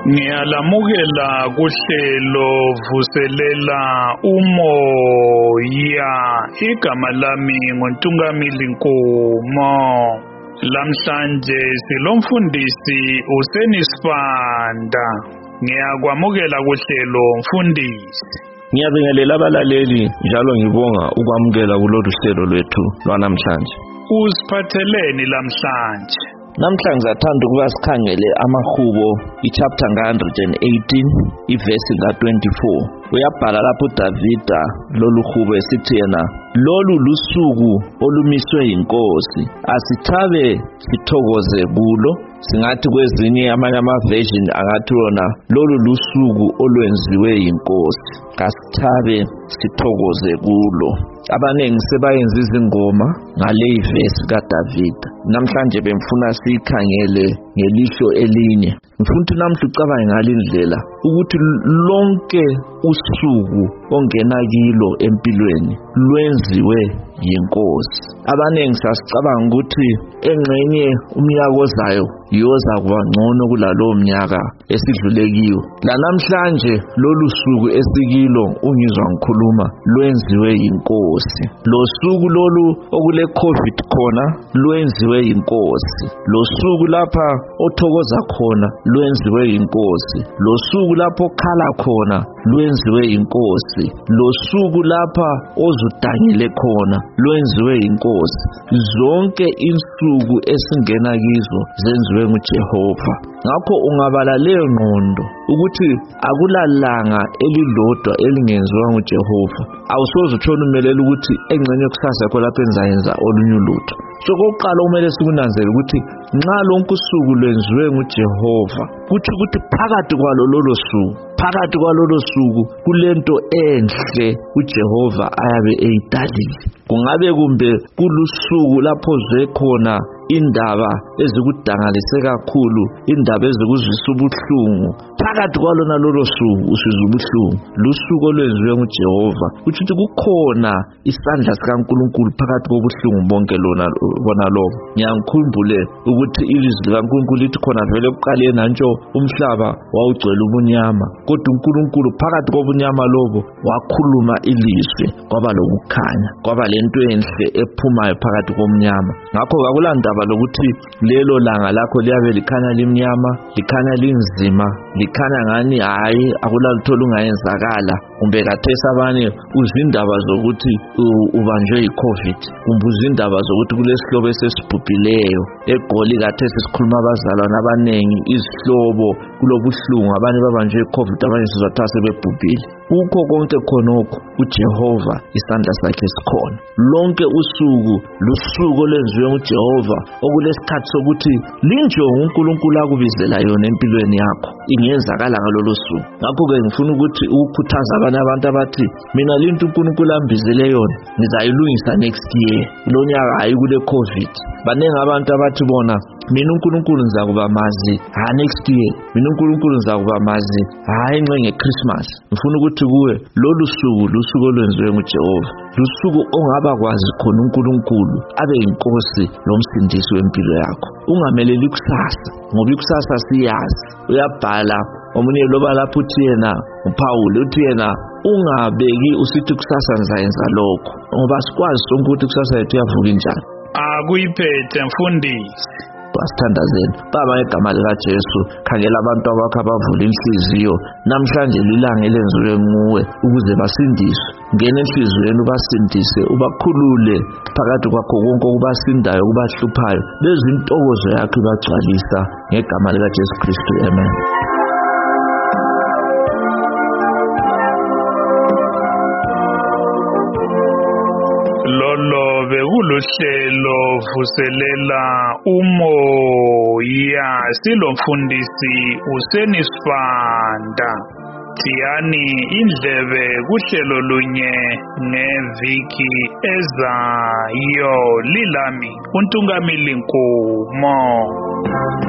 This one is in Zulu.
Ngiyalamukela kuhlelo vuselela umoya. Igama lami nguNtungamili Nkomo. Lamhlanje silomfundisi uSenisifanda. Ngiyakwamukela kuhlelo mfundisi. Ngiyabingelela abalaleli njalo ngibonga ukwamukela kulolu hlelo lwethu lwanamhlanje. Usiphatheleni lamhlanje? Namhlanje sathanda ukuba sikhangele amahubo ichapter 118 ivesi ka24. Uyabhala lapho uDavida lolu hubo esithi yena, lolu lusuku olumiswe yinkosi, asithabe sithokoze kulo. Singathi kwezinye amanye amaversion angathi wona lolu lusuku olwenziwe yinkosi, kasithabe sithokoze kulo. Abanengi sebayenza izingoma ngale ivesi kaDavida. Namhlanje bemfuna sikhangele ngelihlo elinye. Ngifuna ukuthi namhla ucabange ngalindlela ukuthi lonke usuku ongena kilo empilweni lwenziwe yinkosi. Abanengi sasicabanga ukuthi engxenye umnyaka ozayo yoza kuba ngcono kulalo mnyaka esidlule kiyo. La namhlanje lolu suku esikilo ungizwa ngikhuluma lwenziwe yinkosi. Lo suku lolu okule COVID khona lwenziwe yinkosi. Lo suku lapha othokoza khona lwenziwe yinkosi. Lo suku lapho okhala khona lwenziwe yinkosi. Lo suku lapha ozudangile khona lwenziwe yinkosi. Zonke insuku esingena kizo zenziwe nguJehova. Ngakho ungabala leyo ngqondo ukuthi akulalanga elilodwa elingenziwa nguJehova, awusoze utshone umelela ukuthi engxenye kusasa yakho lapho enzayenza olunye ulutho. So kokuqala kumele sikunanzele ukuthi nxa lonke usuku lwenziwe nguJehova, kuthi ukuthi phakathi kwalo lolo suku kulento enhle uJehova ayabe eyidalile. Kungabe kumbe kulusuku lapho zwe khona indaba ezikudangalise kakhulu, indaba ezikuzwisa ubuhlungu, phakathi kwalona lolo suku usizwa ubuhlungu. Lusuku olwenziwe nguJehova, ukuthi kukhona isandla sikaNkulunkulu phakathi kobuhlungu bonke bona lobo. Ngiyangikhumbule ukuthi ilizwi likaNkulunkulu lithi khona vele ekuqaleni nantsho umhlaba wawugcwele ubunyama, kodwa uNkulunkulu phakathi kobunyama lobo wakhuluma ilizwi, kwaba lokukhanya, kwaba lento enhle ephumayo phakathi komnyama. Ngakho akulandaba lokuthi lelo langa lakho liyabe likhanya limnyama, likhanya linzima, likhanya ngani hayi akulalutho lungayenzakala. Kumbe kathesi abanye uzindaba zokuthi ubanjwe yiCovid, kumbe uzindaba zokuthi kulesihlobo esesibhubhileyo eGoli. Kathesi sikhuluma abazalwane abanengi, izihlobo kulobuhlungu, abanye babanjwe yiCovid, abanye sizathiwa sebebhubhile. Ukho konke khonokho uJehova isandla sakhe sikhona. Lonke usuku lusuku olwenziwe nguJehova, okulesikhathi sokuthi linjongo uNkulunkulu akubizela yona empilweni yakho ingenzakala ngalolo suku. Ngakho-ke ngifuna ukuthi ukukhuthaza abanye abantu abathi mina linto uNkulunkulu ambizele yona ngizayilungisa next year, lo nyaka hayi kule COVID. Banengi abantu abathi bona mina uNkulunkulu ngizakuba mazi next year, mina uNkulunkulu ngizakuba mazi ngeChristmas. Ngifuna ukuthi kuwe lolu suku lusuku olwenziwe nguJehova, lusuku ongaba kwazi khona uNkulunkulu abe yinkosi lomsindisi wempilo yakho. Ungameleli kusasa, ngoba ikusasa siyazi. Uyabhala omunye loba lapho uthi yena uPaul uthi yena ungabeki usithi kusasa ngizayenza lokho, ngoba sikwazi sonke ukuthi kusasa yethu yavuka njani. Akuyiphethe mfundisi. Asithandazeni Baba ngegama likaJesu, khangela abantu abakho abavula inhliziyo namhlanje lilanga elenziwe nguwe ukuze basindiswe. Ngena enhliziyweni ubasindise, ubakhulule phakathi kwakho konke okubasindayo, kubahluphayo, bezintokozo yakho ibagcwalisa ngegama likaJesu Kristu, amen. Lolo bekuluhlelo vuselela umoya, silomfundisi uSenisifanda. Tiyani indlebe kuhlelo lunye ngeviki ezayo. Lilami uNtungamili Nkomo.